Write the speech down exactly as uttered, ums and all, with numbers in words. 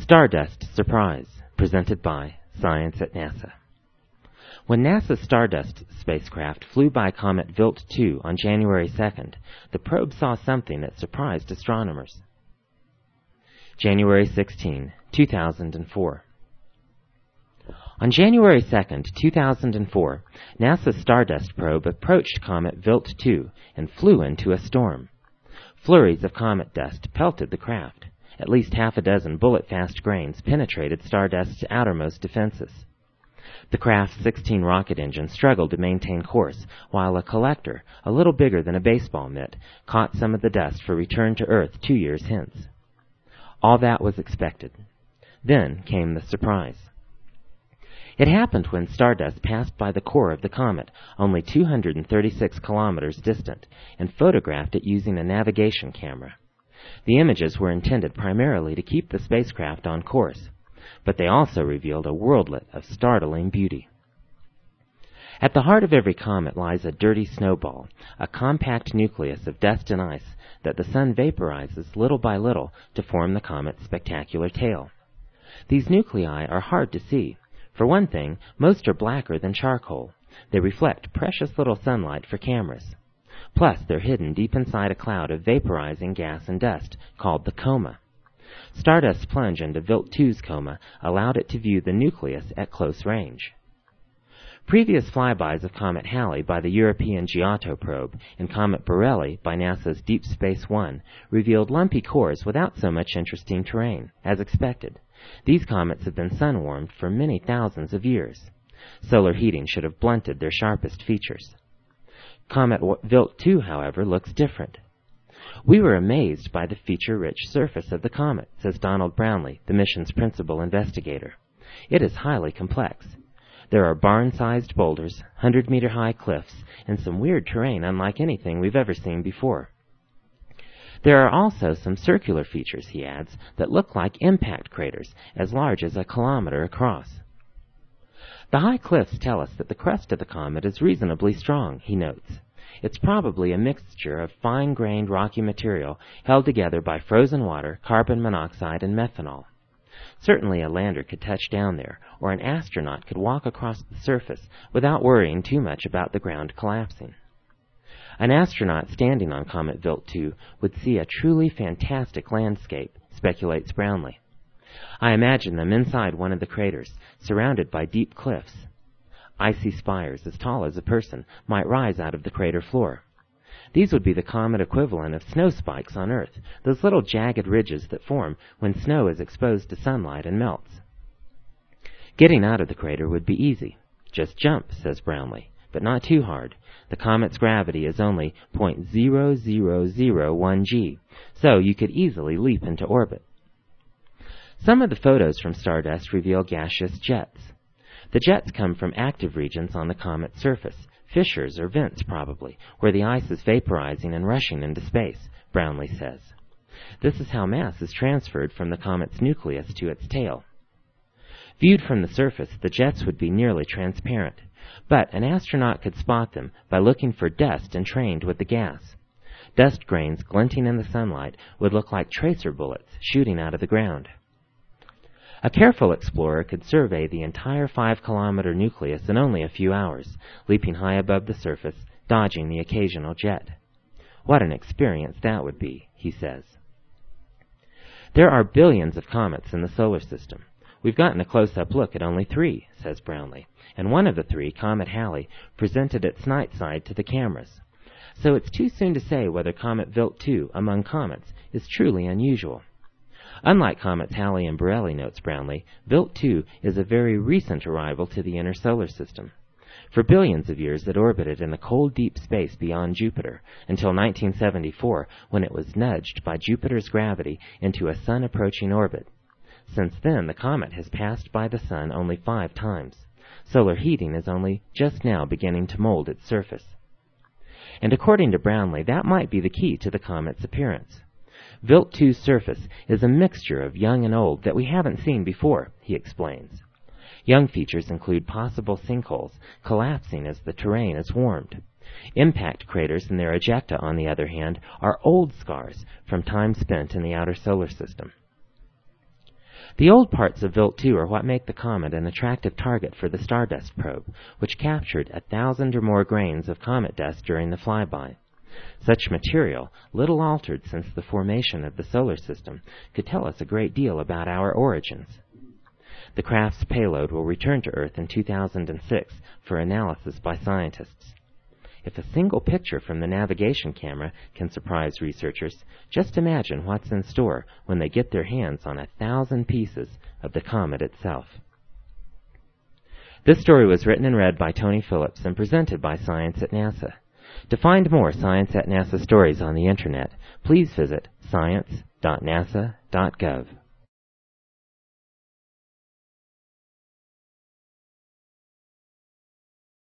Stardust Surprise, presented by Science at NASA. When NASA's Stardust spacecraft flew by comet Wilt two on January second, the probe saw something that surprised astronomers. January sixteenth, two thousand four. On January second, two thousand four, NASA's Stardust probe approached comet Wilt two and flew into a storm. Flurries of comet dust pelted the craft. At least half a dozen bullet-fast grains penetrated Stardust's outermost defenses. The craft's sixteen rocket engines struggled to maintain course, while a collector, a little bigger than a baseball mitt, caught some of the dust for return to Earth two years hence. All that was expected. Then came the surprise. It happened when Stardust passed by the core of the comet, only two hundred thirty-six kilometers distant, and photographed it using a navigation camera. The images were intended primarily to keep the spacecraft on course, but they also revealed a worldlet of startling beauty. At the heart of every comet lies a dirty snowball, a compact nucleus of dust and ice that the sun vaporizes little by little to form the comet's spectacular tail. These nuclei are hard to see. For one thing, most are blacker than charcoal. They reflect precious little sunlight for cameras. Plus, they're hidden deep inside a cloud of vaporizing gas and dust called the coma. Stardust's plunge into Wilt two's coma allowed it to view the nucleus at close range. Previous flybys of Comet Halley by the European Giotto probe and Comet Borrelly by NASA's Deep Space One revealed lumpy cores without so much interesting terrain, as expected. These comets have been sun-warmed for many thousands of years. Solar heating should have blunted their sharpest features. Comet Wilt two, however, looks different. We were amazed by the feature-rich surface of the comet, says Donald Brownlee, the mission's principal investigator. It is highly complex. There are barn-sized boulders, hundred-meter-high cliffs, and some weird terrain unlike anything we've ever seen before. There are also some circular features, he adds, that look like impact craters, as large as a kilometer across. The high cliffs tell us that the crust of the comet is reasonably strong, he notes. It's probably a mixture of fine-grained rocky material held together by frozen water, carbon monoxide, and methanol. Certainly a lander could touch down there, or an astronaut could walk across the surface without worrying too much about the ground collapsing. An astronaut standing on Comet Wilt two would see a truly fantastic landscape, speculates Brownlee. I imagine them inside one of the craters, surrounded by deep cliffs. Icy spires as tall as a person might rise out of the crater floor. These would be the comet equivalent of snow spikes on Earth, those little jagged ridges that form when snow is exposed to sunlight and melts. Getting out of the crater would be easy. Just jump, says Brownlee, but not too hard. The comet's gravity is only zero point zero zero zero one G, so you could easily leap into orbit. Some of the photos from Stardust reveal gaseous jets. The jets come from active regions on the comet's surface, fissures or vents probably, where the ice is vaporizing and rushing into space, Brownlee says. This is how mass is transferred from the comet's nucleus to its tail. Viewed from the surface, the jets would be nearly transparent, but an astronaut could spot them by looking for dust entrained with the gas. Dust grains glinting in the sunlight would look like tracer bullets shooting out of the ground. A careful explorer could survey the entire five-kilometer nucleus in only a few hours, leaping high above the surface, dodging the occasional jet. What an experience that would be, he says. There are billions of comets in the solar system. We've gotten a close-up look at only three, says Brownlee, and one of the three, Comet Halley, presented its night side to the cameras. So it's too soon to say whether Comet Wilt two, among comets, is truly unusual. Unlike comets Halley and Borrelly, notes Brownlee, Wilt two is a very recent arrival to the inner solar system. For billions of years it orbited in the cold deep space beyond Jupiter, until nineteen seventy-four, when it was nudged by Jupiter's gravity into a sun-approaching orbit. Since then, the comet has passed by the sun only five times. Solar heating is only just now beginning to mold its surface. And according to Brownlee, that might be the key to the comet's appearance. Wilt two's surface is a mixture of young and old that we haven't seen before, he explains. Young features include possible sinkholes collapsing as the terrain is warmed. Impact craters and their ejecta, on the other hand, are old scars from time spent in the outer solar system. The old parts of Wilt two are what make the comet an attractive target for the Stardust probe, which captured a thousand or more grains of comet dust during the flyby. Such material, little altered since the formation of the solar system, could tell us a great deal about our origins. The craft's payload will return to Earth in two thousand six for analysis by scientists. If a single picture from the navigation camera can surprise researchers, just imagine what's in store when they get their hands on a thousand pieces of the comet itself. This story was written and read by Tony Phillips and presented by Science at NASA. To find more Science at NASA stories on the Internet, please visit science dot nasa dot gov.